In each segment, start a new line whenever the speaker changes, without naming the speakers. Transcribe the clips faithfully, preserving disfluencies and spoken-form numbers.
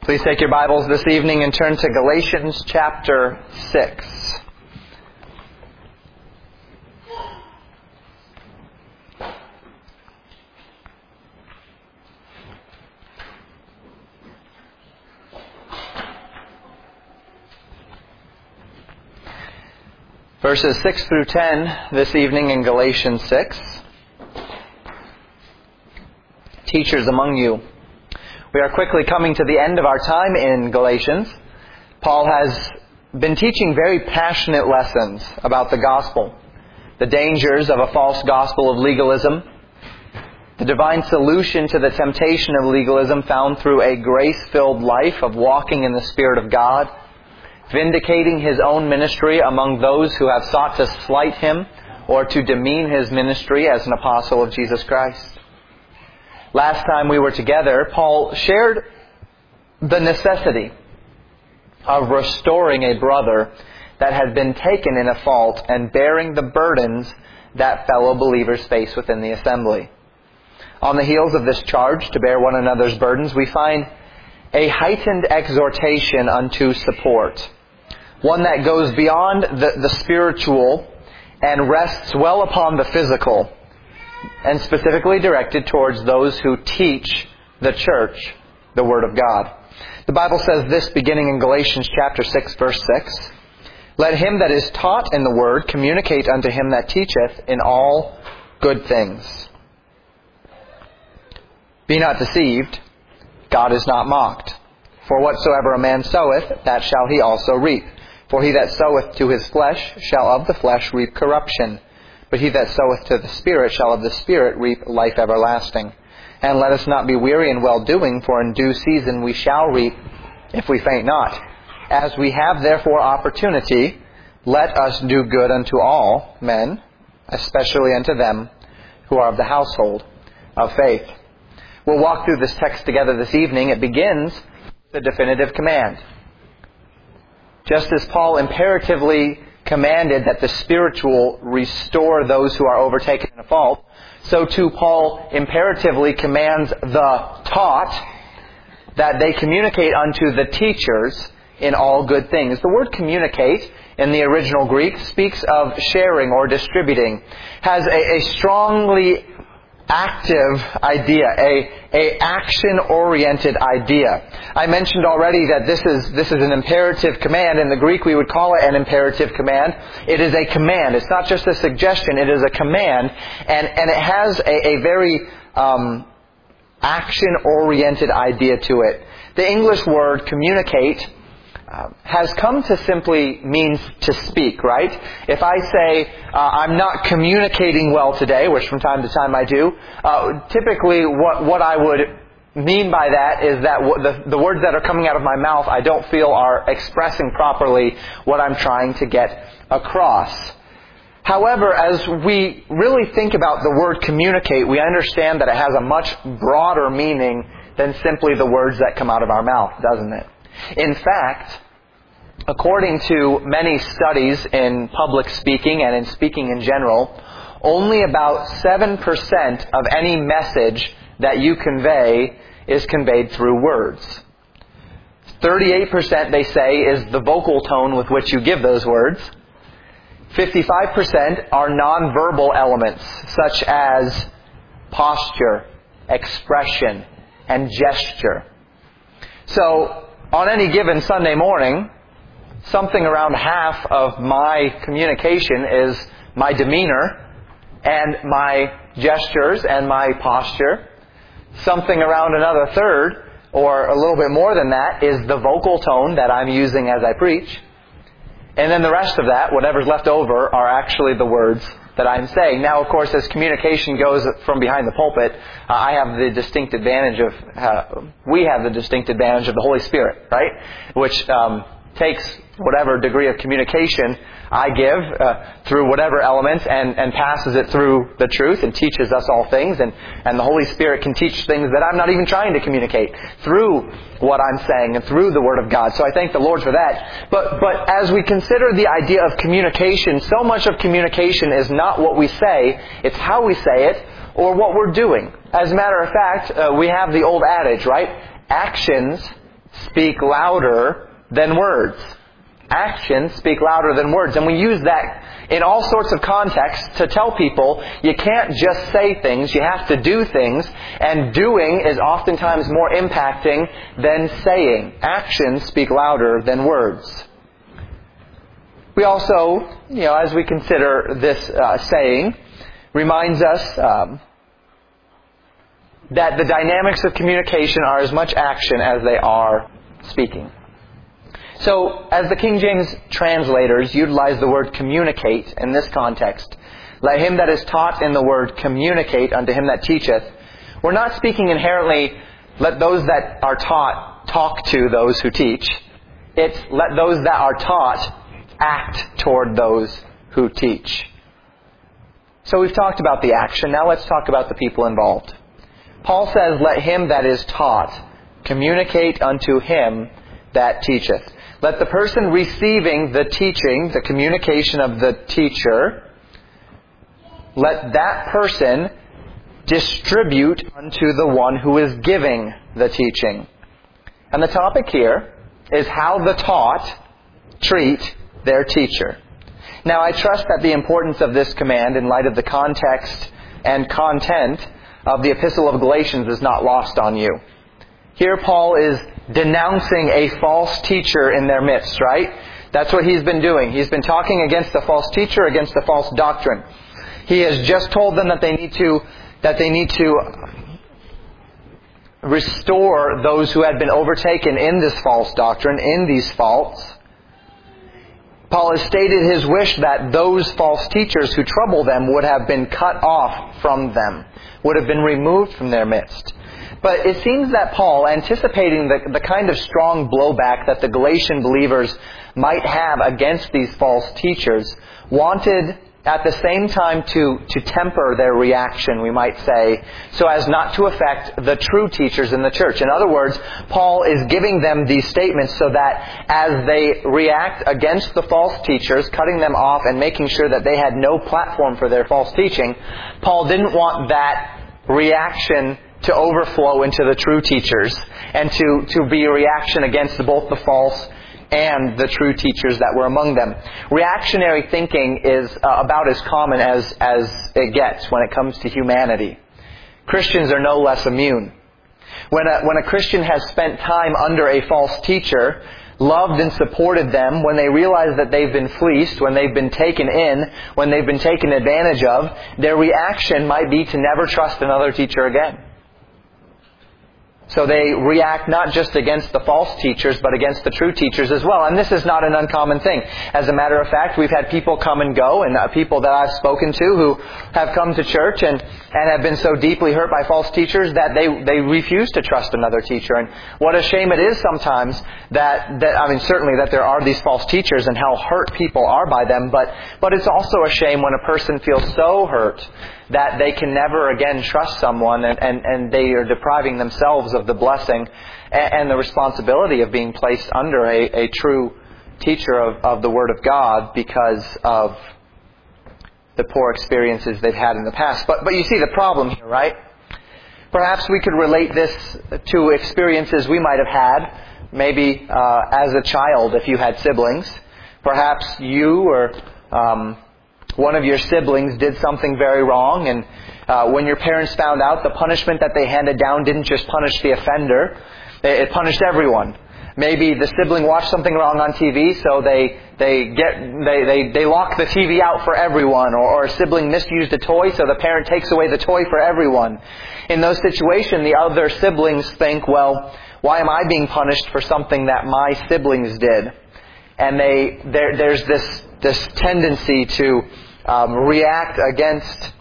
Please take your Bibles this evening and turn to Galatians chapter six. Verses six through ten this evening in Galatians six. Teachers among you, we are quickly coming to the end of our time in Galatians. Paul has been teaching very passionate lessons about the gospel, the dangers of a false gospel of legalism, the divine solution to the temptation of legalism found through a grace-filled life of walking in the Spirit of God, vindicating His own ministry among those who have sought to slight Him or to demean His ministry as an apostle of Jesus Christ. Last time we were together, Paul shared the necessity of restoring a brother that had been taken in a fault and bearing the burdens that fellow believers face within the assembly. On the heels of this charge to bear one another's burdens, we find a heightened exhortation unto support, one that goes beyond the, the spiritual and rests well upon the physical, and specifically directed towards those who teach the church the Word of God. The Bible says this beginning in Galatians chapter six, verse six, "Let him that is taught in the Word communicate unto him that teacheth in all good things. Be not deceived, God is not mocked. For whatsoever a man soweth, that shall he also reap. For he that soweth to his flesh shall of the flesh reap corruption. But he that soweth to the Spirit shall of the Spirit reap life everlasting. And let us not be weary in well-doing, for in due season we shall reap, if we faint not. As we have therefore opportunity, let us do good unto all men, especially unto them who are of the household of faith." We'll walk through this text together this evening. It begins with the definitive command. Just as Paul imperatively commanded that the spiritual restore those who are overtaken in a fault, so too Paul imperatively commands the taught that they communicate unto the teachers in all good things. The word communicate in the original Greek speaks of sharing or distributing, has a, a strongly active idea, a, a action-oriented idea. I mentioned already that this is this is an imperative command. In the Greek we would call it an imperative command. It is a command. It's not just a suggestion, it is a command. And, and it has a, a very um, action-oriented idea to it. The English word communicate Uh, has come to simply mean to speak, right? If I say, uh, I'm not communicating well today, which from time to time I do, uh, typically what, what I would mean by that is that w- the, the words that are coming out of my mouth I don't feel are expressing properly what I'm trying to get across. However, as we really think about the word communicate, we understand that it has a much broader meaning than simply the words that come out of our mouth, doesn't it? In fact, according to many studies in public speaking and in speaking in general, only about seven percent of any message that you convey is conveyed through words. thirty-eight percent, they say, is the vocal tone with which you give those words. fifty-five percent are nonverbal elements, such as posture, expression, and gesture. So, on any given Sunday morning, something around half of my communication is my demeanor and my gestures and my posture. Something around another third, or a little bit more than that, is the vocal tone that I'm using as I preach. And then the rest of that, whatever's left over, are actually the words that I'm saying. Now, of course, as communication goes from behind the pulpit, uh, I have the distinct advantage of, uh, we have the distinct advantage of the Holy Spirit, right? Which um, takes whatever degree of communication I give uh, through whatever elements and, and passes it through the truth and teaches us all things. And, and the Holy Spirit can teach things that I'm not even trying to communicate through what I'm saying and through the Word of God. So I thank the Lord for that. But, but as we consider the idea of communication, so much of communication is not what we say, it's how we say it or what we're doing. As a matter of fact, uh, we have the old adage, right? Actions speak louder than words. Actions speak louder than words. And we use that in all sorts of contexts to tell people you can't just say things, you have to do things, and doing is oftentimes more impacting than saying. Actions speak louder than words. We also, you know, as we consider this uh, saying, reminds us um, that the dynamics of communication are as much action as they are speaking. So, as the King James translators utilize the word communicate in this context, let him that is taught in the word communicate unto him that teacheth, we're not speaking inherently, let those that are taught talk to those who teach. It's let those that are taught act toward those who teach. So we've talked about the action, now let's talk about the people involved. Paul says, let him that is taught communicate unto him that teacheth. Let the person receiving the teaching, the communication of the teacher, let that person distribute unto the one who is giving the teaching. And the topic here is how the taught treat their teacher. Now, I trust that the importance of this command in light of the context and content of the Epistle of Galatians is not lost on you. Here Paul is denouncing a false teacher in their midst, right? That's what he's been doing. He's been talking against the false teacher, against the false doctrine. He has just told them that they need to that they need to restore those who had been overtaken in this false doctrine, in these faults. Paul has stated his wish that those false teachers who trouble them would have been cut off from them, would have been removed from their midst. But it seems that Paul, anticipating the, the kind of strong blowback that the Galatian believers might have against these false teachers, wanted at the same time to, to temper their reaction, we might say, so as not to affect the true teachers in the church. In other words, Paul is giving them these statements so that as they react against the false teachers, cutting them off and making sure that they had no platform for their false teaching, Paul didn't want that reaction to overflow into the true teachers and to, to be a reaction against both the false and the true teachers that were among them. Reactionary thinking is uh, about as common as, as it gets when it comes to humanity. Christians are no less immune. When a, when a Christian has spent time under a false teacher, loved and supported them, when they realize that they've been fleeced, when they've been taken in, when they've been taken advantage of, their reaction might be to never trust another teacher again. So they react not just against the false teachers, but against the true teachers as well. And this is not an uncommon thing. As a matter of fact, we've had people come and go, and uh, people that I've spoken to who have come to church and, and have been so deeply hurt by false teachers that they, they refuse to trust another teacher. And what a shame it is sometimes that, that, I mean, certainly that there are these false teachers and how hurt people are by them, but, but it's also a shame when a person feels so hurt that they can never again trust someone and, and, and they are depriving themselves of the blessing and, and the responsibility of being placed under a, a true teacher of, of the Word of God because of the poor experiences they've had in the past. But, but you see the problem here, right? Perhaps we could relate this to experiences we might have had, maybe uh, as a child if you had siblings. Perhaps you or Um, one of your siblings did something very wrong, and uh, when your parents found out, the punishment that they handed down didn't just punish the offender, it punished everyone. Maybe the sibling watched something wrong on T V, so they they get they they, they lock the T V out for everyone, or, or a sibling misused a toy, so the parent takes away the toy for everyone. In those situations, the other siblings think, well, why am I being punished for something that my siblings did? And they there there's this this tendency to um, react against,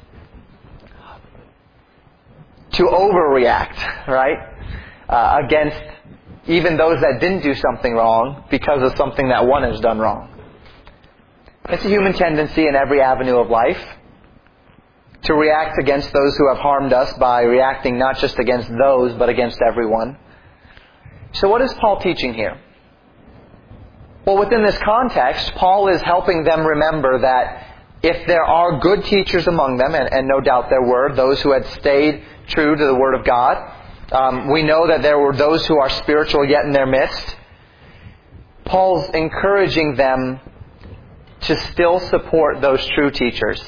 to overreact, right? Uh, against even those that didn't do something wrong because of something that one has done wrong. It's a human tendency in every avenue of life to react against those who have harmed us by reacting not just against those, but against everyone. So what is Paul teaching here? Well, within this context, Paul is helping them remember that if there are good teachers among them, and, and no doubt there were, those who had stayed true to the Word of God, Um, we know that there were those who are spiritual yet in their midst. Paul's encouraging them to still support those true teachers,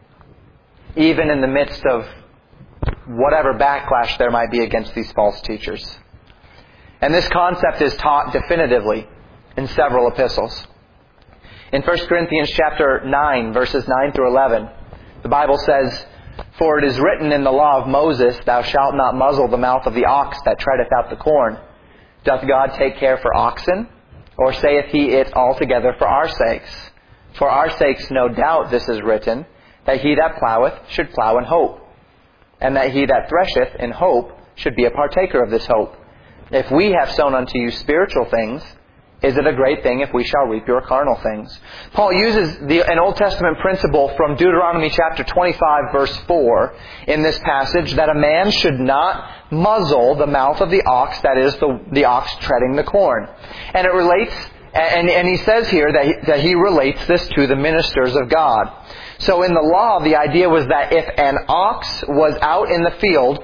even in the midst of whatever backlash there might be against these false teachers. And this concept is taught definitively in several epistles. In First Corinthians chapter nine, verses nine through eleven, the Bible says, "For it is written in the law of Moses, Thou shalt not muzzle the mouth of the ox that treadeth out the corn. Doth God take care for oxen? Or saith He it altogether for our sakes? For our sakes no doubt this is written, that he that ploweth should plow in hope, and that he that thresheth in hope should be a partaker of this hope. If we have sown unto you spiritual things, is it a great thing if we shall reap your carnal things?" Paul uses the, an Old Testament principle from Deuteronomy chapter twenty-five, verse four, in this passage, that a man should not muzzle the mouth of the ox, that is, the, the ox treading the corn. And it relates, and, and he says here that he, that he relates this to the ministers of God. So in the law, the idea was that if an ox was out in the field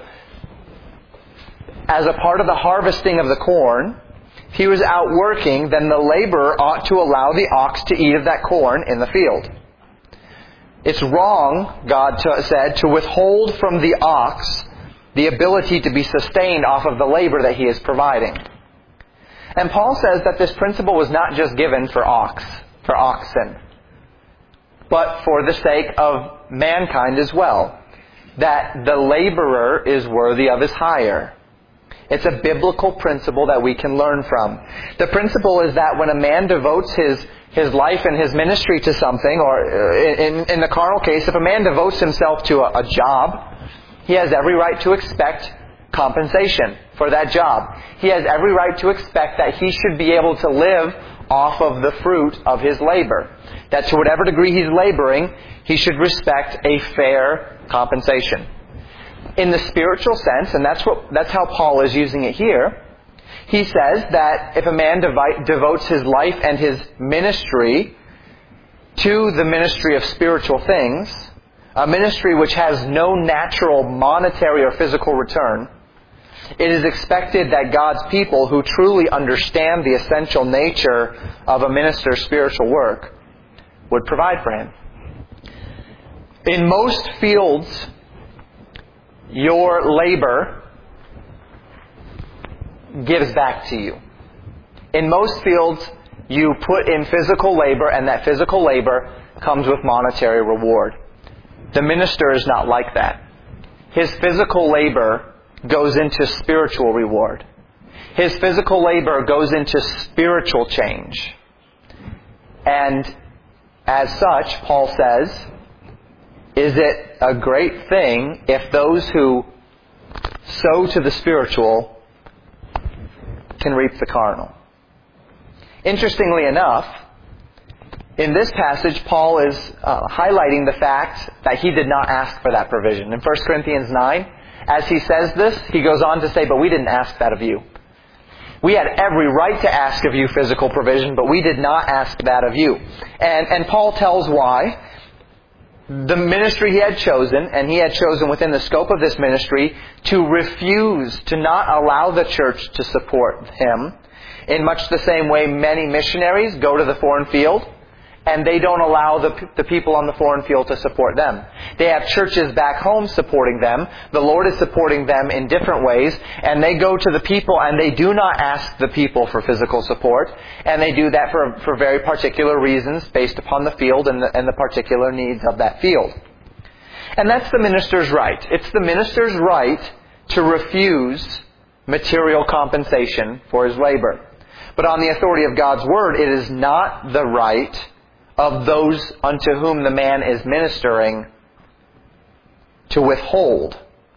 as a part of the harvesting of the corn, if he was out working, then the laborer ought to allow the ox to eat of that corn in the field. It's wrong, God to, said, to withhold from the ox the ability to be sustained off of the labor that he is providing. And Paul says that this principle was not just given for ox, for oxen, but for the sake of mankind as well, that the laborer is worthy of his hire. It's a biblical principle that we can learn from. The principle is that when a man devotes his, his life and his ministry to something, or in, in the carnal case, if a man devotes himself to a, a job, he has every right to expect compensation for that job. He has every right to expect that he should be able to live off of the fruit of his labor. That to whatever degree he's laboring, he should respect a fair compensation. In the spiritual sense, and that's what that's how Paul is using it here, he says that if a man devi- devotes his life and his ministry to the ministry of spiritual things, a ministry which has no natural monetary or physical return, it is expected that God's people who truly understand the essential nature of a minister's spiritual work would provide for him. In most fields, your labor gives back to you. In most fields, you put in physical labor, and that physical labor comes with monetary reward. The minister is not like that. His physical labor goes into spiritual reward. His physical labor goes into spiritual change. And as such, Paul says, is it a great thing if those who sow to the spiritual can reap the carnal? Interestingly enough, in this passage, Paul is uh, highlighting the fact that he did not ask for that provision. In First Corinthians nine, as he says this, he goes on to say, "But we didn't ask that of you. We had every right to ask of you physical provision, but we did not ask that of you." And, and Paul tells why. The ministry he had chosen, and he had chosen within the scope of this ministry to refuse to not allow the church to support him, in much the same way many missionaries go to the foreign field and they don't allow the, the people on the foreign field to support them. They have churches back home supporting them. The Lord is supporting them in different ways, and they go to the people and they do not ask the people for physical support, and they do that for, for very particular reasons based upon the field and the, and the particular needs of that field. And that's the minister's right. It's the minister's right to refuse material compensation for his labor. But on the authority of God's Word, it is not the right of those unto whom the man is ministering to withhold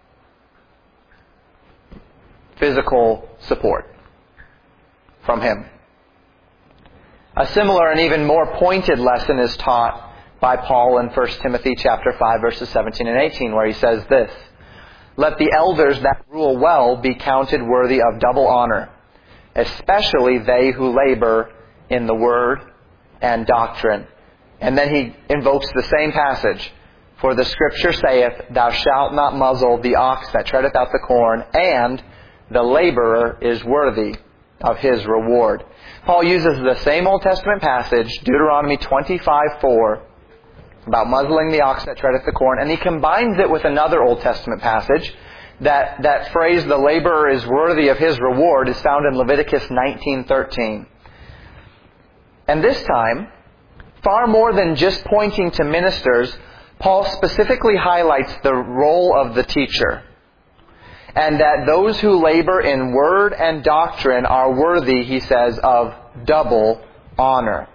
physical support from him. A similar and even more pointed lesson is taught by Paul in First Timothy chapter five, verses seventeen and eighteen, where he says this, "Let the elders that rule well be counted worthy of double honor, especially they who labor in the word and doctrine." And then he invokes the same passage. "For the Scripture saith, Thou shalt not muzzle the ox that treadeth out the corn, and the laborer is worthy of his reward. Paul uses the same Old Testament passage, Deuteronomy twenty-five four, about muzzling the ox that treadeth the corn, and he combines it with another Old Testament passage. That, that phrase, the laborer is worthy of his reward, is found in Leviticus nineteen thirteen. And this time, far more than just pointing to ministers, Paul specifically highlights the role of the teacher. And that those who labor in word and doctrine are worthy, he says, of double honor.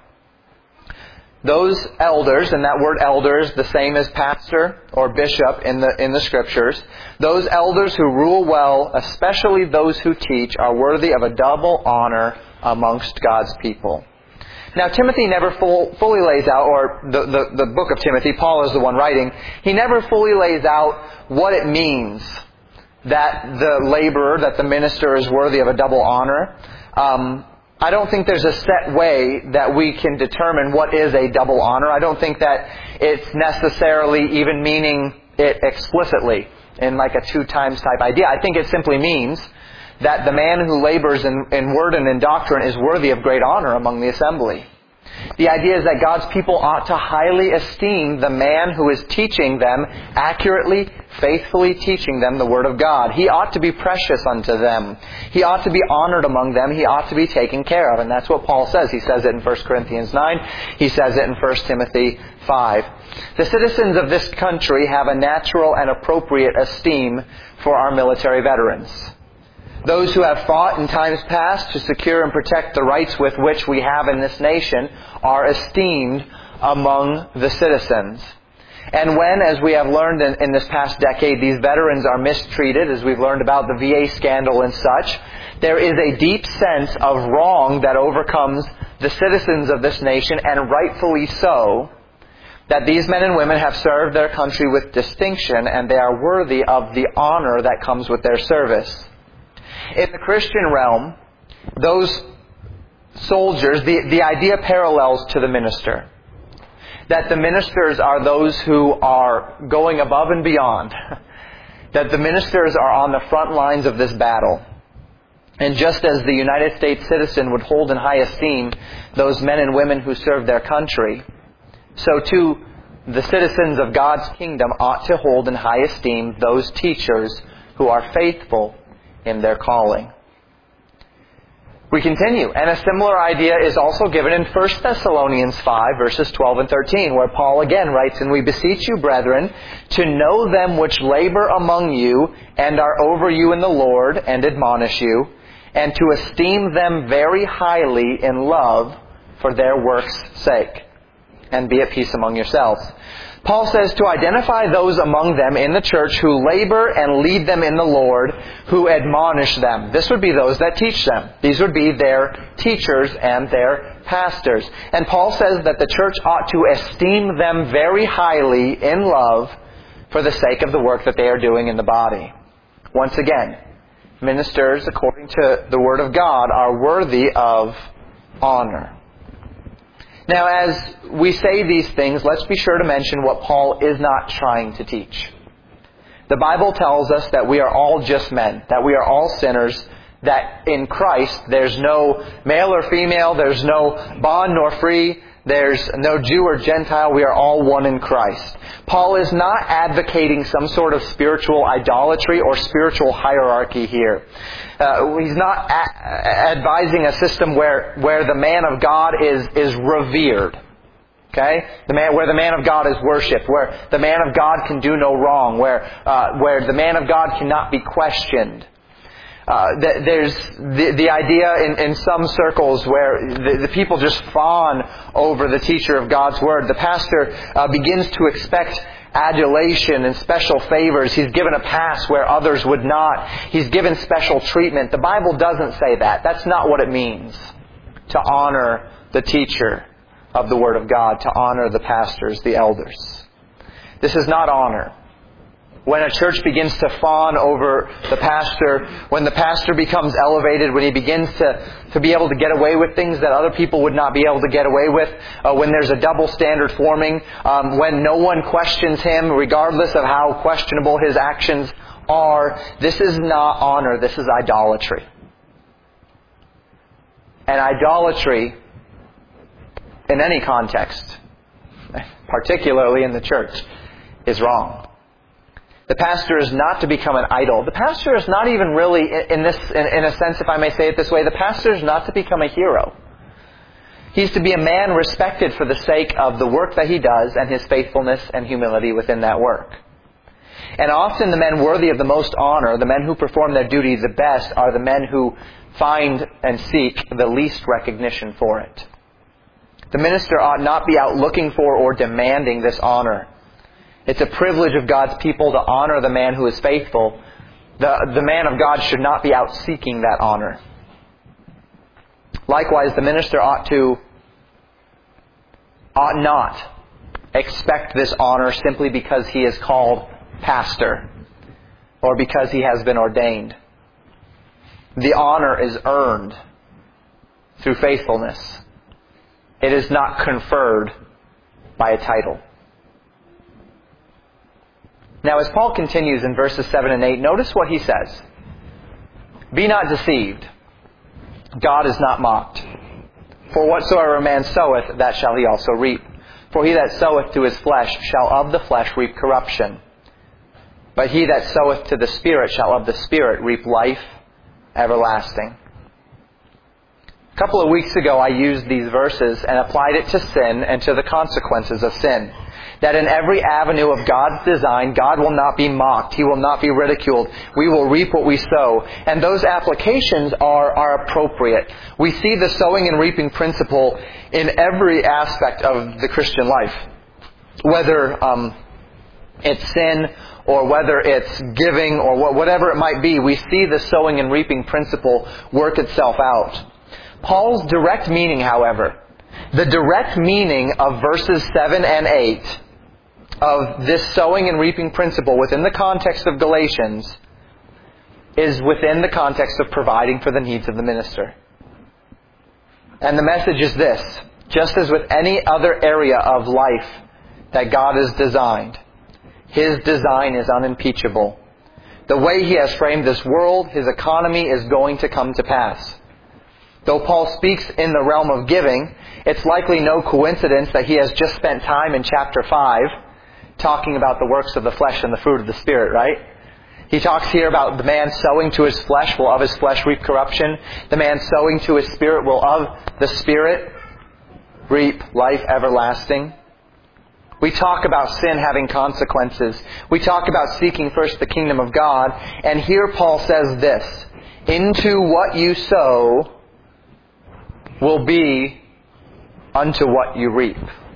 Those elders, and that word elder is the same as pastor or bishop in the in the Scriptures, those elders who rule well, especially those who teach, are worthy of a double honor amongst God's people. Now, Timothy never full, fully lays out, or the, the, the book of Timothy, Paul is the one writing, he never fully lays out what it means that the laborer, that the minister is worthy of a double honor. Um, I don't think there's a set way that we can determine what is a double honor. I don't think that it's necessarily even meaning it explicitly in like a two times type idea. I think it simply means that the man who labors in, in word and in doctrine is worthy of great honor among the assembly. The idea is that God's people ought to highly esteem the man who is teaching them, accurately, faithfully teaching them the Word of God. He ought to be precious unto them. He ought to be honored among them. He ought to be taken care of. And that's what Paul says. He says it in First Corinthians nine. He says it in First Timothy five. The citizens of this country have a natural and appropriate esteem for our military veterans. Those who have fought in times past to secure and protect the rights with which we have in this nation are esteemed among the citizens. And when, as we have learned in, in this past decade, these veterans are mistreated, as we've learned about the V A scandal and such, there is a deep sense of wrong that overcomes the citizens of this nation, and rightfully so, that these men and women have served their country with distinction, and they are worthy of the honor that comes with their service. In the Christian realm, those soldiers, the, the idea parallels to the minister. That the ministers are those who are going above and beyond. That the ministers are on the front lines of this battle. And just as the United States citizen would hold in high esteem those men and women who serve their country, so too the citizens of God's kingdom ought to hold in high esteem those teachers who are faithful in their calling. We continue, and a similar idea is also given in First Thessalonians five, verses twelve and thirteen, where Paul again writes, "And we beseech you, brethren, to know them which labor among you, and are over you in the Lord, and admonish you, and to esteem them very highly in love for their work's sake, and be at peace among yourselves." Paul says to identify those among them in the church who labor and lead them in the Lord, who admonish them. This would be those that teach them. These would be their teachers and their pastors. And Paul says that the church ought to esteem them very highly in love for the sake of the work that they are doing in the body. Once again, ministers, according to the Word of God, are worthy of honor. Now, as we say these things, let's be sure to mention what Paul is not trying to teach. The Bible tells us that we are all just men, that we are all sinners, that in Christ there's no male or female, there's no bond nor free, there's no Jew or Gentile, we are all one in Christ. Paul is not advocating some sort of spiritual idolatry or spiritual hierarchy here. Uh, he's not a- advising a system where, where the man of God is, is revered. Okay? The man, where the man of God is worshipped, where the man of God can do no wrong, where, uh, where the man of God cannot be questioned. Uh, th- there's the, the idea in, in some circles where the, the people just fawn over the teacher of God's Word. The pastor uh, begins to expect adulation and special favors. He's given a pass where others would not. He's given special treatment. The Bible doesn't say that. That's not what it means to honor the teacher of the Word of God, to honor the pastors, the elders. This is not honor. When a church begins to fawn over the pastor, when the pastor becomes elevated, when he begins to, to be able to get away with things that other people would not be able to get away with, uh, when there's a double standard forming, um, when no one questions him, regardless of how questionable his actions are, this is not honor, this is idolatry. And idolatry, in any context, particularly in the church, is wrong. The pastor is not to become an idol. The pastor is not even really, in this, in, in a sense, if I may say it this way, the pastor is not to become a hero. He's to be a man respected for the sake of the work that he does and his faithfulness and humility within that work. And often the men worthy of the most honor, the men who perform their duty the best, are the men who find and seek the least recognition for it. The minister ought not be out looking for or demanding this honor. It's a privilege of God's people to honor the man who is faithful. The, the man of God should not be out seeking that honor. Likewise, the minister ought to, ought not expect this honor simply because he is called pastor or because he has been ordained. The honor is earned through faithfulness. It is not conferred by a title. Now, as Paul continues in verses seven and eight, notice what he says. Be not deceived. God is not mocked. For whatsoever a man soweth, that shall he also reap. For he that soweth to his flesh shall of the flesh reap corruption. But he that soweth to the Spirit shall of the Spirit reap life everlasting. A couple of weeks ago I used these verses and applied it to sin and to the consequences of sin. That in every avenue of God's design, God will not be mocked. He will not be ridiculed. We will reap what we sow. And those applications are, are appropriate. We see the sowing and reaping principle in every aspect of the Christian life. Whether um, it's sin or whether it's giving or whatever it might be, we see the sowing and reaping principle work itself out. Paul's direct meaning, however, the direct meaning of verses seven and eight of this sowing and reaping principle within the context of Galatians is within the context of providing for the needs of the minister. And the message is this: just as with any other area of life that God has designed, His design is unimpeachable. The way He has framed this world, His economy is going to come to pass. Though Paul speaks in the realm of giving, it's likely no coincidence that he has just spent time in chapter five talking about the works of the flesh and the fruit of the Spirit, right? He talks here about the man sowing to his flesh will of his flesh reap corruption. The man sowing to his Spirit will of the Spirit reap life everlasting. We talk about sin having consequences. We talk about seeking first the kingdom of God. And here Paul says this: into what you sow will be unto what you reap.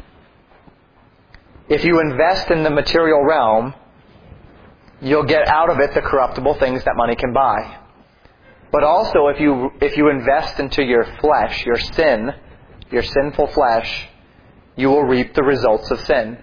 If you invest in the material realm, you'll get out of it the corruptible things that money can buy. But also if you if you invest into your flesh, your sin, your sinful flesh, you will reap the results of sin.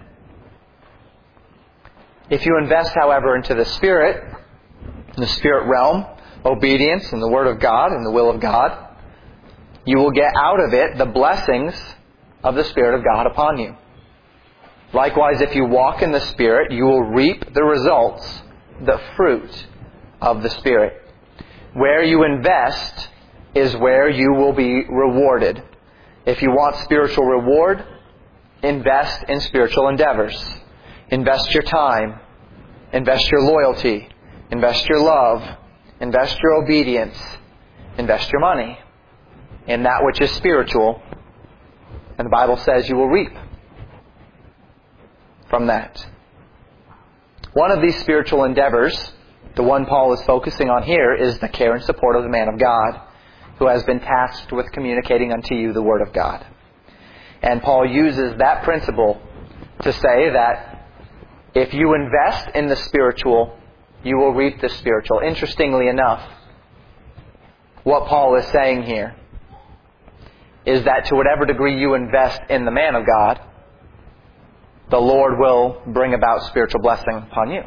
If you invest, however, into the Spirit, in the Spirit realm, obedience in the Word of God and the will of God, you will get out of it the blessings of the Spirit of God upon you. Likewise, if you walk in the Spirit, you will reap the results, the fruit of the Spirit. Where you invest is where you will be rewarded. If you want spiritual reward, invest in spiritual endeavors. Invest your time. Invest your loyalty. Invest your love. Invest your obedience. Invest your money in that which is spiritual. And the Bible says you will reap from that. One of these spiritual endeavors, the one Paul is focusing on here, is the care and support of the man of God who has been tasked with communicating unto you the Word of God. And Paul uses that principle to say that if you invest in the spiritual, you will reap the spiritual. Interestingly enough, what Paul is saying here is that to whatever degree you invest in the man of God, the Lord will bring about spiritual blessing upon you.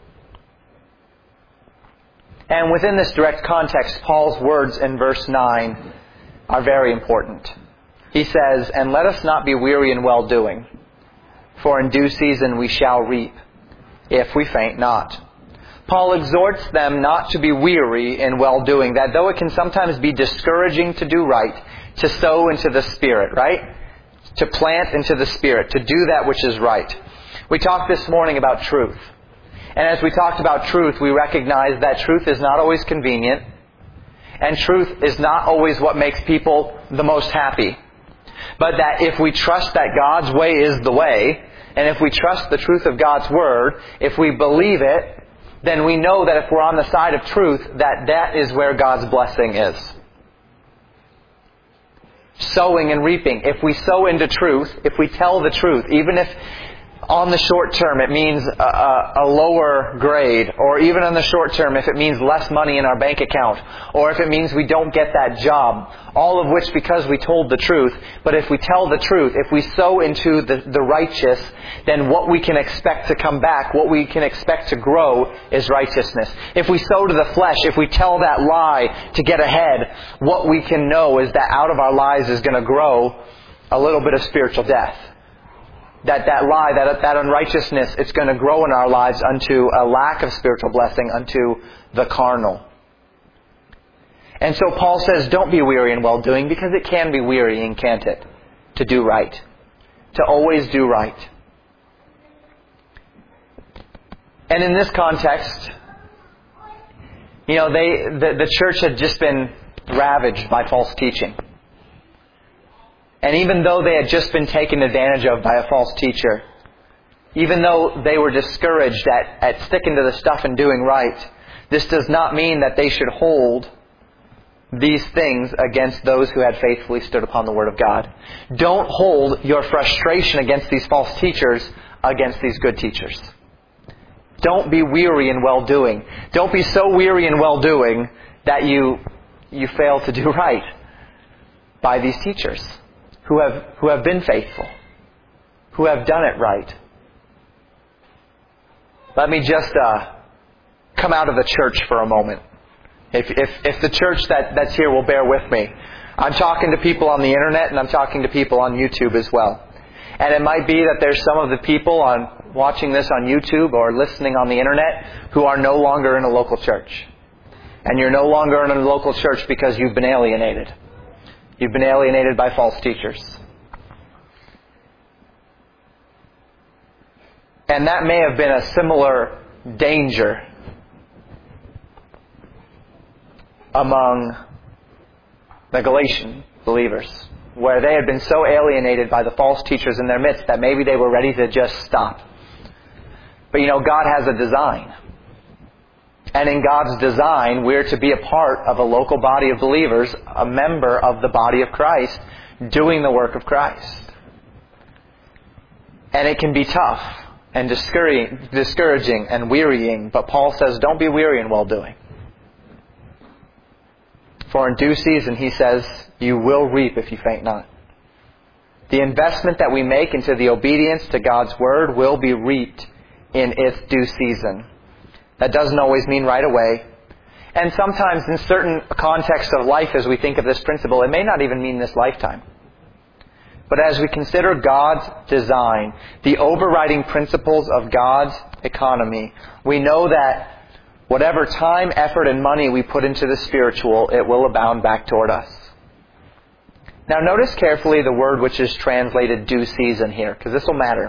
And within this direct context, Paul's words in verse nine are very important. He says, "And let us not be weary in well-doing, for in due season we shall reap, if we faint not. Paul exhorts them not to be weary in well-doing, that though it can sometimes be discouraging to do right, to sow into the Spirit, right? To plant into the Spirit, to do that which is right. We talked this morning about truth. And as we talked about truth, we recognize that truth is not always convenient, and truth is not always what makes people the most happy. But that if we trust that God's way is the way, and if we trust the truth of God's Word, if we believe it, then we know that if we're on the side of truth, that that is where God's blessing is. Sowing and reaping. If we sow into truth, if we tell the truth, even if on the short term it means a, a, a lower grade, or even on the short term if it means less money in our bank account, or if it means we don't get that job, all of which because we told the truth. But if we tell the truth, if we sow into the, the righteous, then what we can expect to come back, what we can expect to grow is righteousness. If we sow to the flesh, if we tell that lie to get ahead, what we can know is that out of our lives is going to grow a little bit of spiritual death. That that lie, that that unrighteousness, it's going to grow in our lives unto a lack of spiritual blessing, unto the carnal. And so Paul says, don't be weary in well-doing, because it can be wearying, can't it? To do right. To always do right. And in this context, you know, they the, the church had just been ravaged by false teaching. And even though they had just been taken advantage of by a false teacher, even though they were discouraged at, at sticking to the stuff and doing right, this does not mean that they should hold these things against those who had faithfully stood upon the Word of God. Don't hold your frustration against these false teachers against these good teachers. Don't be weary in well-doing. Don't be so weary in well-doing that you, you fail to do right by these teachers. Who have who have been faithful, who have done it right. Let me just uh, come out of the church for a moment. If if if the church that, that's here will bear with me, I'm talking to people on the internet and I'm talking to people on YouTube as well. And it might be that there's some of the people on watching this on YouTube or listening on the internet who are no longer in a local church, and you're no longer in a local church because you've been alienated. You've been alienated by false teachers. And that may have been a similar danger among the Galatian believers, where they had been so alienated by the false teachers in their midst that maybe they were ready to just stop. But you know, God has a design. And in God's design, we're to be a part of a local body of believers, a member of the body of Christ, doing the work of Christ. And it can be tough and discouraging and wearying, but Paul says, don't be weary in well-doing. For in due season, he says, you will reap if you faint not. The investment that we make into the obedience to God's Word will be reaped in its due season. That doesn't always mean right away. And sometimes in certain contexts of life, as we think of this principle, it may not even mean this lifetime. But as we consider God's design, the overriding principles of God's economy, we know that whatever time, effort, and money we put into the spiritual, it will abound back toward us. Now notice carefully the word which is translated due season here, because this will matter.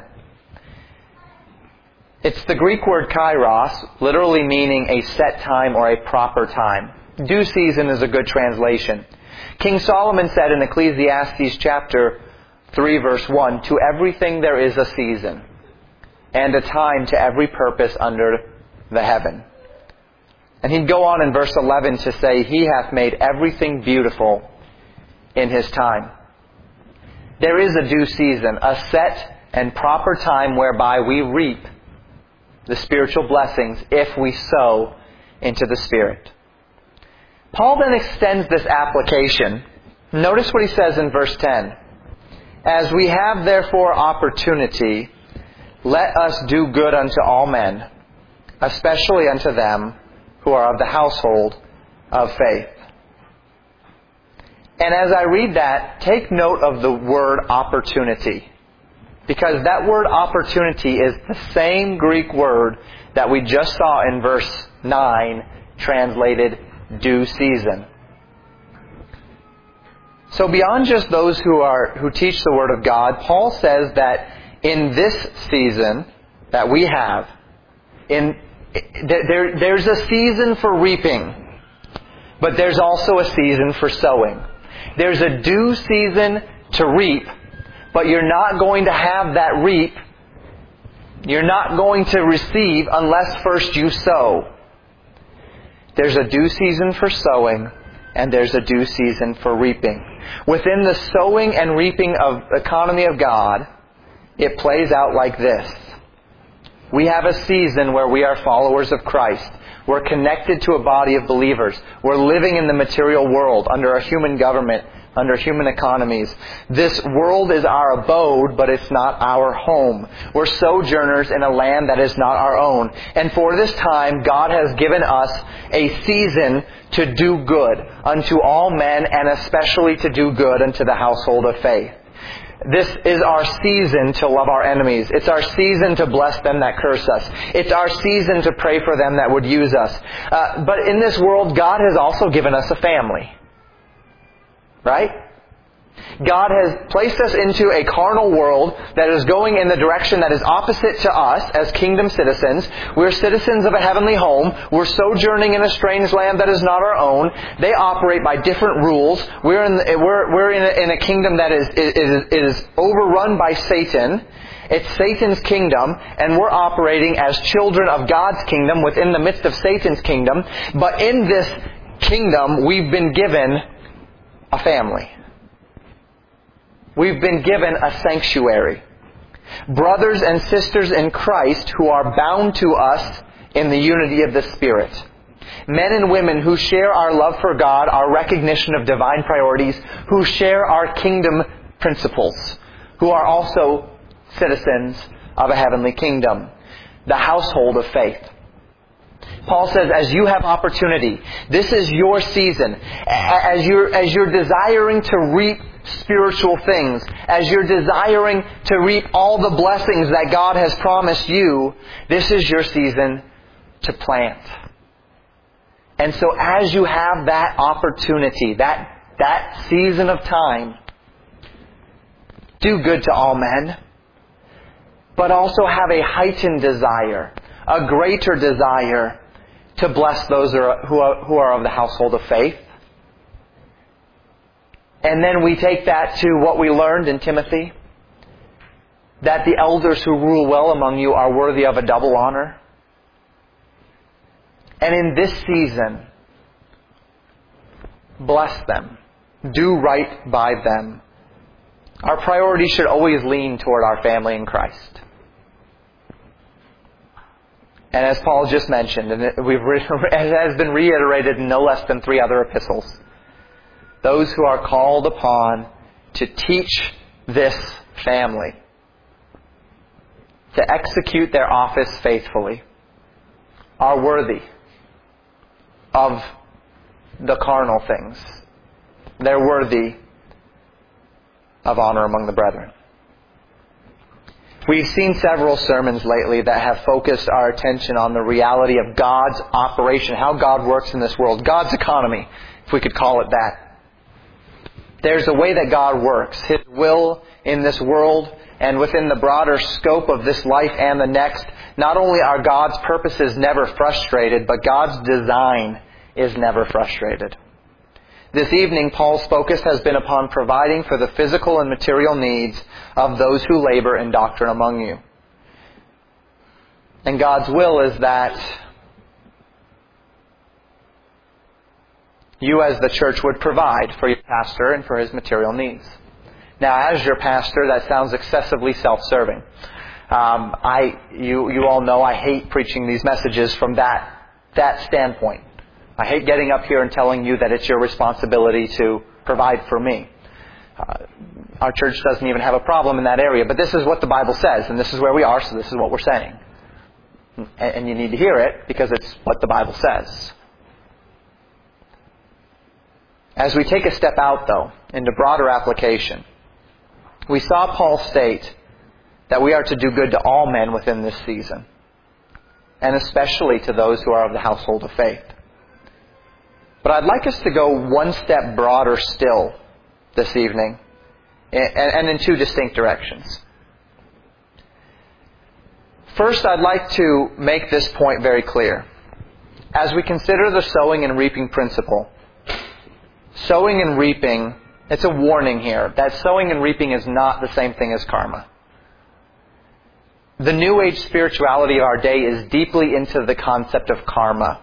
It's the Greek word kairos, literally meaning a set time or a proper time. Due season is a good translation. King Solomon said in Ecclesiastes chapter three verse one, to everything there is a season, and a time to every purpose under the heaven. And he'd go on in verse eleven to say, he hath made everything beautiful in his time. There is a due season, a set and proper time whereby we reap the spiritual blessings if we sow into the Spirit. Paul then extends this application. Notice what he says in verse ten. As we have therefore opportunity, let us do good unto all men, especially unto them who are of the household of faith. And as I read that, take note of the word opportunity. Because that word opportunity is the same Greek word that we just saw in verse nine, translated due season. So beyond just those who are who teach the Word of God, Paul says that in this season that we have, in there, there's a season for reaping, but there's also a season for sowing. There's a due season to reap, but you're not going to have that reap, you're not going to receive unless first you sow. There's a due season for sowing, and there's a due season for reaping. Within the sowing and reaping of economy of God, it plays out like this. We have a season where we are followers of Christ. We're connected to a body of believers. We're living in the material world under a human government, under human economies. This world is our abode, but it's not our home. We're sojourners in a land that is not our own. And for this time, God has given us a season to do good unto all men, and especially to do good unto the household of faith. This is our season to love our enemies. It's our season to bless them that curse us. It's our season to pray for them that would use us. Uh, but in this world, God has also given us a family. Right? God has placed us into a carnal world that is going in the direction that is opposite to us as kingdom citizens. We're citizens of a heavenly home. We're sojourning in a strange land that is not our own. They operate by different rules. We're in the, we're we're in a, in a kingdom that is is is overrun by Satan. It's Satan's kingdom, and we're operating as children of God's kingdom within the midst of Satan's kingdom. But in this kingdom, we've been given a family. We've been given a sanctuary. Brothers and sisters in Christ who are bound to us in the unity of the Spirit. Men and women who share our love for God, our recognition of divine priorities, who share our kingdom principles, who are also citizens of a heavenly kingdom. The household of faith. Paul says, as you have opportunity, this is your season. As you're, as you're desiring to reap spiritual things, as you're desiring to reap all the blessings that God has promised you, this is your season to plant. And so as you have that opportunity, that, that season of time, do good to all men, but also have a heightened desire, a greater desire to bless those who are, who are, who are of the household of faith. And then we take that to what we learned in Timothy, that the elders who rule well among you are worthy of a double honor. And in this season, bless them. Do right by them. Our priority should always lean toward our family in Christ. And as Paul just mentioned, and it, we've re- it has been reiterated in no less than three other epistles, those who are called upon to teach this family, to execute their office faithfully, are worthy of the carnal things. They're worthy of honor among the brethren. We've seen several sermons lately that have focused our attention on the reality of God's operation, how God works in this world, God's economy, if we could call it that. There's a way that God works. His will in this world and within the broader scope of this life and the next. Not only are God's purposes never frustrated, but God's design is never frustrated. This evening, Paul's focus has been upon providing for the physical and material needs of those who labor in doctrine among you. And God's will is that you as the church would provide for your pastor and for his material needs. Now, as your pastor, that sounds excessively self-serving. Um, I, you, you all know I hate preaching these messages from that, that standpoint. I hate getting up here and telling you that it's your responsibility to provide for me. Uh, our church doesn't even have a problem in that area, but this is what the Bible says, and this is where we are, so this is what we're saying. And, and you need to hear it because it's what the Bible says. As we take a step out, though, into broader application, we saw Paul state that we are to do good to all men within this season, and especially to those who are of the household of faith. But I'd like us to go one step broader still this evening, and in two distinct directions. First, I'd like to make this point very clear. As we consider the sowing and reaping principle, sowing and reaping, it's a warning here that sowing and reaping is not the same thing as karma. The New Age spirituality of our day is deeply into the concept of karma.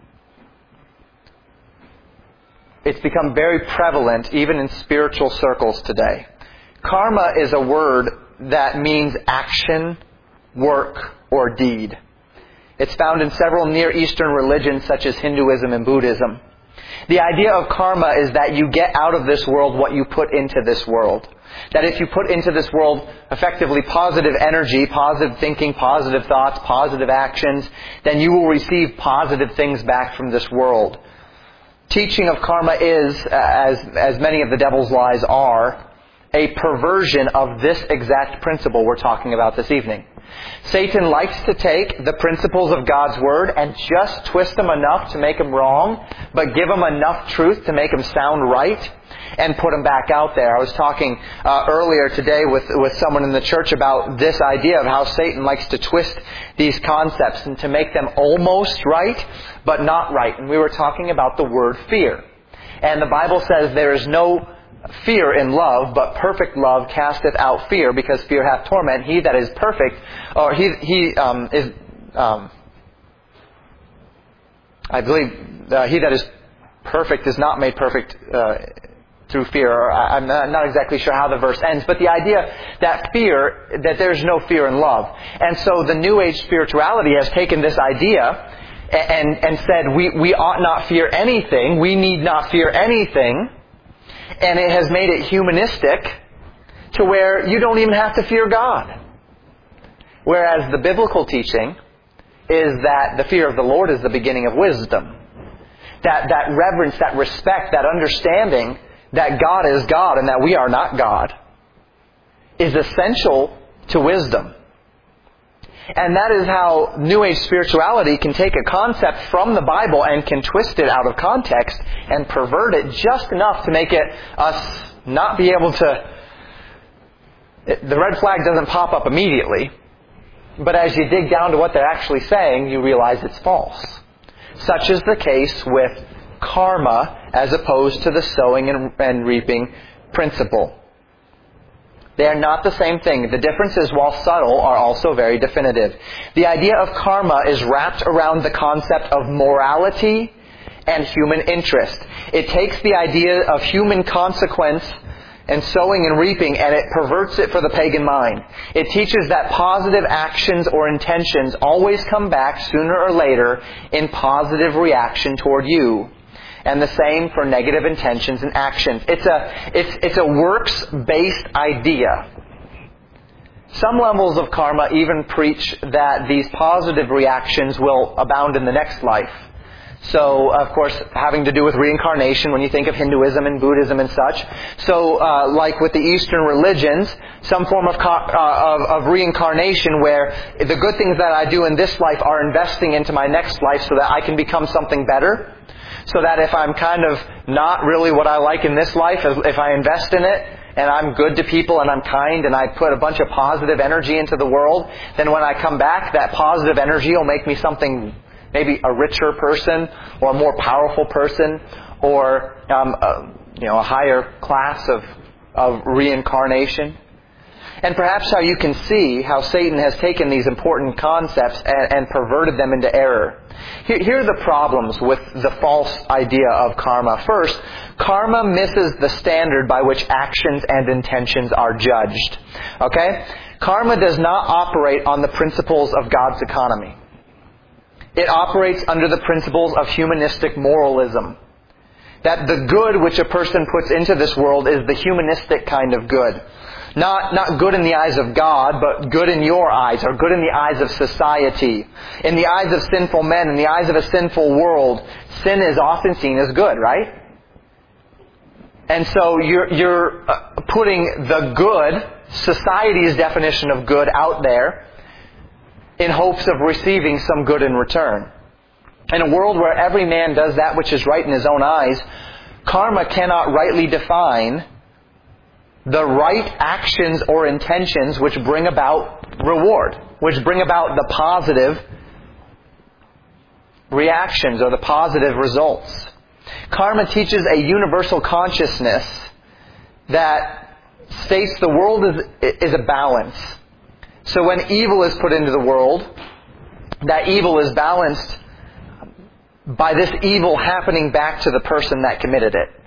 It's become very prevalent even in spiritual circles today. Karma is a word that means action, work, or deed. It's found in several Near Eastern religions such as Hinduism and Buddhism. The idea of karma is that you get out of this world what you put into this world. That if you put into this world effectively positive energy, positive thinking, positive thoughts, positive actions, then you will receive positive things back from this world. Teaching of karma is, as, as many of the devil's lies are, a perversion of this exact principle we're talking about this evening. Satan likes to take the principles of God's Word and just twist them enough to make them wrong, but give them enough truth to make them sound right, and put them back out there. I was talking uh, earlier today with, with someone in the church about this idea of how Satan likes to twist these concepts and to make them almost right, but not right. And we were talking about the word fear. And the Bible says there is no fear in love, but perfect love casteth out fear, because fear hath torment. He that is perfect, or he he um, is, um, I believe, uh, he that is perfect is not made perfect uh, through fear. Or I'm not, not exactly sure how the verse ends, but the idea that fear, that there's no fear in love. And so the New Age spirituality has taken this idea and, and said we, we ought not fear anything, we need not fear anything, and it has made it humanistic to where you don't even have to fear God. Whereas the biblical teaching is that the fear of the Lord is the beginning of wisdom. That, that reverence, that respect, that understanding that God is God and that we are not God is essential to wisdom. And that is how New Age spirituality can take a concept from the Bible and can twist it out of context and pervert it just enough to make it us not be able to... It, the red flag doesn't pop up immediately, but as you dig down to what they're actually saying, you realize it's false. Such is the case with karma as opposed to the sowing and, and reaping principle. They are not the same thing. The differences, while subtle, are also very definitive. The idea of karma is wrapped around the concept of morality and human interest. It takes the idea of human consequence and sowing and reaping, and it perverts it for the pagan mind. It teaches that positive actions or intentions always come back sooner or later in positive reaction toward you. And the same for negative intentions and actions. It's a, it's, it's a works-based idea. Some levels of karma even preach that these positive reactions will abound in the next life. So, of course, having to do with reincarnation when you think of Hinduism and Buddhism and such. So, uh, like with the Eastern religions, some form of, co- uh, of, of reincarnation where the good things that I do in this life are investing into my next life so that I can become something better. So that if I'm kind of not really what I like in this life, if I invest in it, and I'm good to people and I'm kind and I put a bunch of positive energy into the world, then when I come back, that positive energy will make me something, maybe a richer person or a more powerful person or um, a, you know, a higher class of, of reincarnation. And perhaps how you can see how Satan has taken these important concepts and, and perverted them into error. Here, here are the problems with the false idea of karma. First, karma misses the standard by which actions and intentions are judged. Okay? Karma does not operate on the principles of God's economy. It operates under the principles of humanistic moralism. That the good which a person puts into this world is the humanistic kind of good. Not, not good in the eyes of God, but good in your eyes, or good in the eyes of society. In the eyes of sinful men, in the eyes of a sinful world, sin is often seen as good, right? And so you're, you're putting the good society's definition of good out there in hopes of receiving some good in return. In a world where every man does that which is right in his own eyes, karma cannot rightly define the right actions or intentions which bring about reward, which bring about the positive reactions or the positive results. Karma teaches a universal consciousness that states the world is, is a balance. So when evil is put into the world, that evil is balanced by this evil happening back to the person that committed it.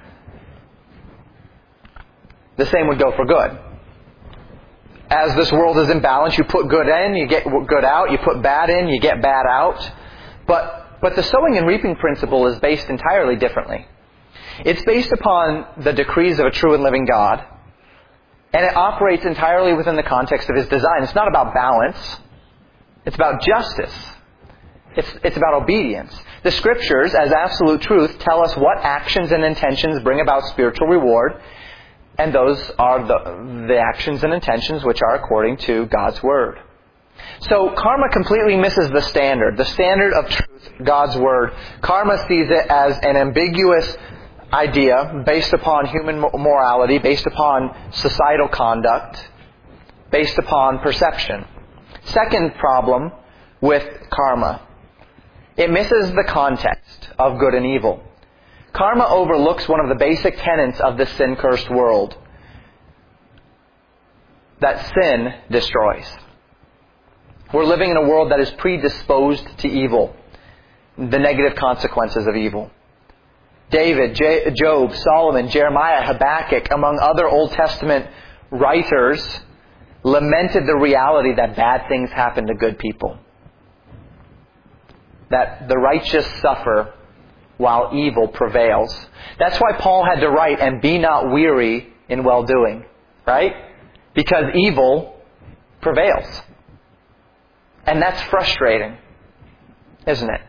The same would go for good. As this world is in balance, you put good in, you get good out. You put bad in, you get bad out. But, but the sowing and reaping principle is based entirely differently. It's based upon the decrees of a true and living God. And it operates entirely within the context of His design. It's not about balance. It's about justice. It's, it's about obedience. The Scriptures, as absolute truth, tell us what actions and intentions bring about spiritual reward. And those are the, the actions and intentions which are according to God's Word. So karma completely misses the standard. The standard of truth, God's Word. Karma sees it as an ambiguous idea based upon human morality, based upon societal conduct, based upon perception. Second problem with karma. It misses the context of good and evil. Karma overlooks one of the basic tenets of the sin-cursed world. That sin destroys. We're living in a world that is predisposed to evil. The negative consequences of evil. David, J- Job, Solomon, Jeremiah, Habakkuk, among other Old Testament writers, lamented the reality that bad things happen to good people. That the righteous suffer while evil prevails. That's why Paul had to write, and be not weary in well-doing. Right? Because evil prevails. And that's frustrating, isn't it?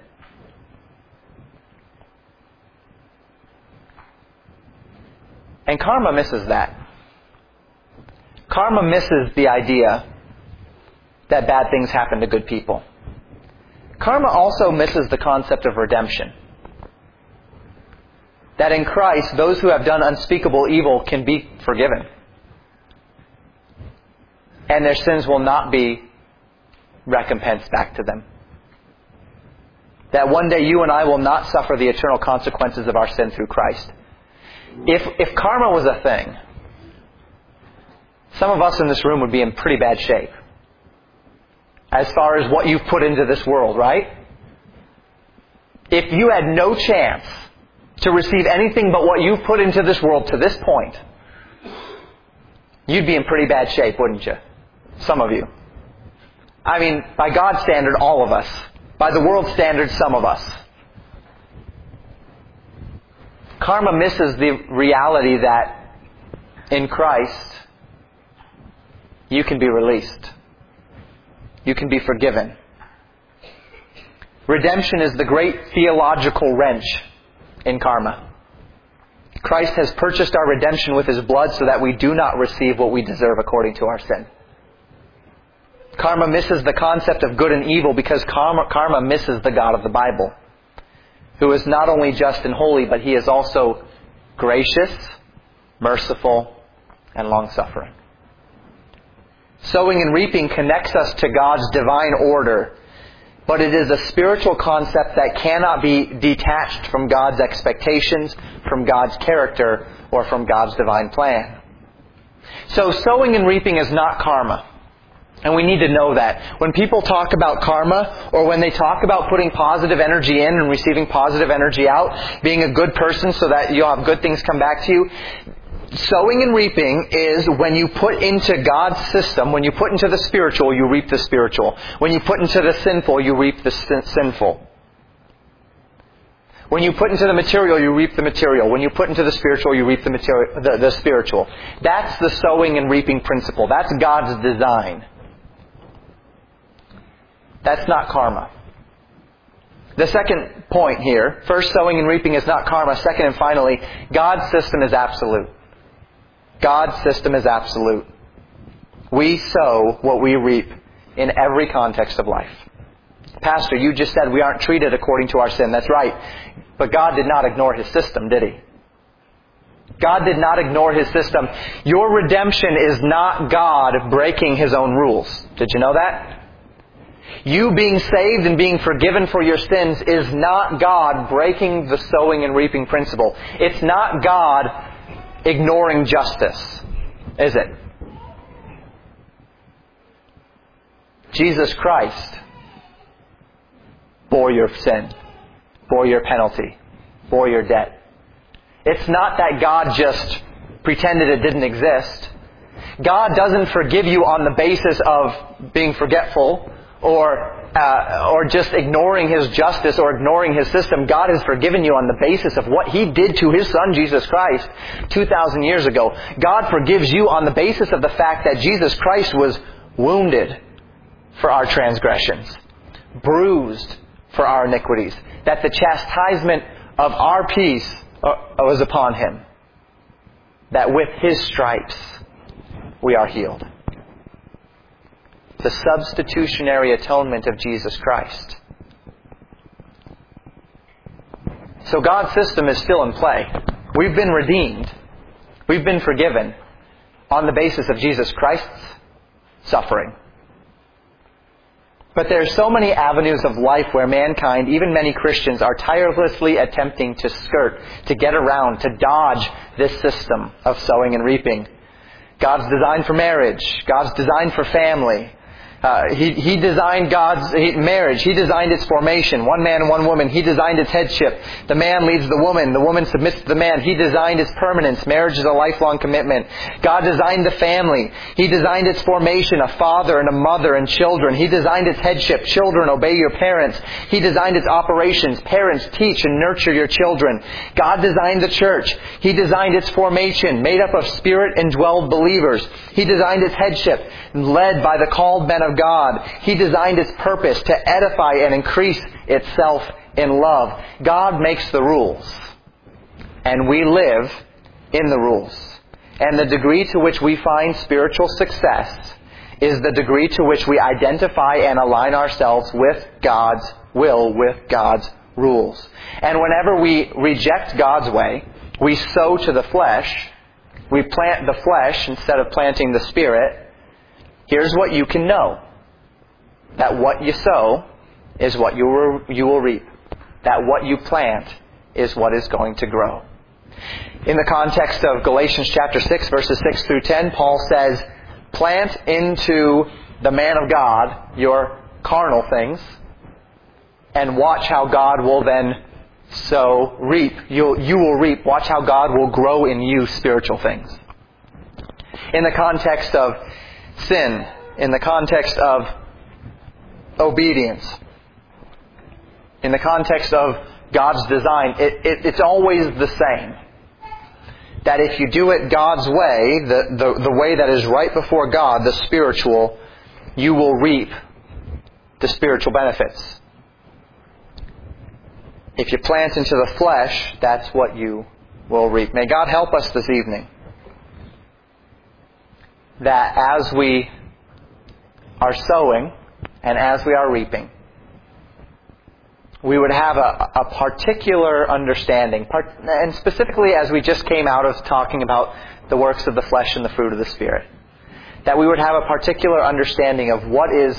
And karma misses that. Karma misses the idea that bad things happen to good people. Karma also misses the concept of redemption. That in Christ, those who have done unspeakable evil can be forgiven. And their sins will not be recompensed back to them. That one day you and I will not suffer the eternal consequences of our sin through Christ. If, if karma was a thing, some of us in this room would be in pretty bad shape. As far as what you've put into this world, right? If you had no chance to receive anything but what you've put into this world to this point, you'd be in pretty bad shape, wouldn't you? Some of you. I mean, by God's standard, all of us. By the world's standard, some of us. Karma misses the reality that in Christ, you can be released. You can be forgiven. Redemption is the great theological wrench in karma. Christ has purchased our redemption with His blood so that we do not receive what we deserve according to our sin. Karma misses the concept of good and evil because karma, karma misses the God of the Bible, who is not only just and holy, but He is also gracious, merciful, and long-suffering. Sowing and reaping connects us to God's divine order, but it is a spiritual concept that cannot be detached from God's expectations, from God's character, or from God's divine plan. So sowing and reaping is not karma. And we need to know that. When people talk about karma, or when they talk about putting positive energy in and receiving positive energy out, being a good person so that you'll have good things come back to you, sowing and reaping is when you put into God's system, when you put into the spiritual, you reap the spiritual. When you put into the sinful, you reap the sin- sinful. When you put into the material, you reap the material. When you put into the spiritual, you reap the, material, the, the spiritual. That's the sowing and reaping principle. That's God's design. That's not karma. The second point here, first, sowing and reaping is not karma. Second and finally, God's system is absolute. God's system is absolute. We sow what we reap in every context of life. Pastor, you just said we aren't treated according to our sin. That's right. But God did not ignore His system, did He? God did not ignore His system. Your redemption is not God breaking His own rules. Did you know that? You being saved and being forgiven for your sins is not God breaking the sowing and reaping principle. It's not God ignoring justice, is it? Jesus Christ bore your sin, bore your penalty, bore your debt. It's not that God just pretended it didn't exist. God doesn't forgive you on the basis of being forgetful or uh, or just ignoring His justice or ignoring His system. God has forgiven you on the basis of what He did to His Son, Jesus Christ, two thousand years ago. God forgives you on the basis of the fact that Jesus Christ was wounded for our transgressions, bruised for our iniquities, that the chastisement of our peace was upon Him, that with His stripes we are healed. The substitutionary atonement of Jesus Christ. So God's system is still in play. We've been redeemed. We've been forgiven on the basis of Jesus Christ's suffering. But there are so many avenues of life where mankind, even many Christians, are tirelessly attempting to skirt, to get around, to dodge this system of sowing and reaping. God's design for marriage. God's design for family. Uh, he, he designed God's he, marriage. He designed its formation. One man and one woman. He designed its headship. The man leads the woman. The woman submits to the man. He designed its permanence. Marriage is a lifelong commitment. God designed the family. He designed its formation, a father and a mother and children. He designed its headship. Children, obey your parents. He designed its operations. Parents, teach and nurture your children. God designed the church. He designed its formation, made up of Spirit-indwelled believers. He designed its headship, led by the called men of God. He designed its purpose to edify and increase itself in love. God makes the rules, and we live in the rules. And the degree to which we find spiritual success is the degree to which we identify and align ourselves with God's will, with God's rules. And whenever we reject God's way, we sow to the flesh, we plant the flesh instead of planting the Spirit. Here's what you can know. That what you sow is what you will, you will reap. That what you plant is what is going to grow. In the context of Galatians chapter six, verses six through ten, Paul says, plant into the man of God your carnal things, and watch how God will then sow, reap. You'll, you will reap. Watch how God will grow in you spiritual things. In the context of sin, in the context of obedience, in the context of God's design, it, it, it's always the same. That if you do it God's way, the, the, the way that is right before God, the spiritual, you will reap the spiritual benefits. If you plant into the flesh, that's what you will reap. May God help us this evening, that as we are sowing and as we are reaping, we would have a, a particular understanding, part, and specifically as we just came out of talking about the works of the flesh and the fruit of the Spirit, that we would have a particular understanding of what is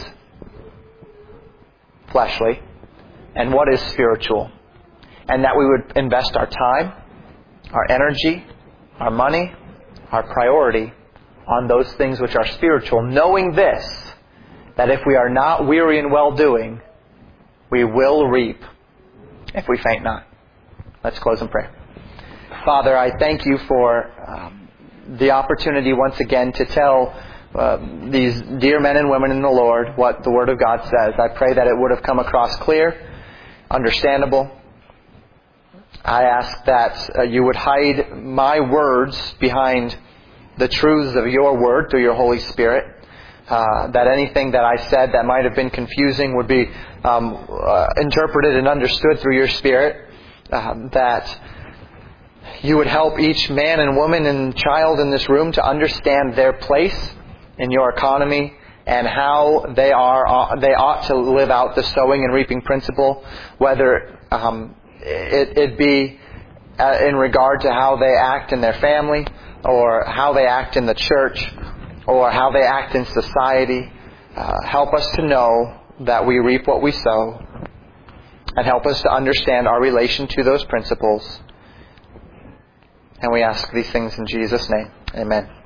fleshly and what is spiritual, and that we would invest our time, our energy, our money, our priority on those things which are spiritual, knowing this, that if we are not weary in well-doing, we will reap if we faint not. Let's close in prayer. Father, I thank You for um, the opportunity once again to tell uh, these dear men and women in the Lord what the Word of God says. I pray that it would have come across clear, understandable. I ask that uh, You would hide my words behind the truths of Your Word through Your Holy Spirit. Uh, that anything that I said that might have been confusing would be um, uh, interpreted and understood through Your Spirit. Uh, that You would help each man and woman and child in this room to understand their place in your economy, and how they are they ought to live out the sowing and reaping principle, whether um, it, it be uh, in regard to how they act in their family, or how they act in the church, or how they act in society. Uh, help us to know that we reap what we sow, and help us to understand our relation to those principles. And we ask these things in Jesus' name. Amen.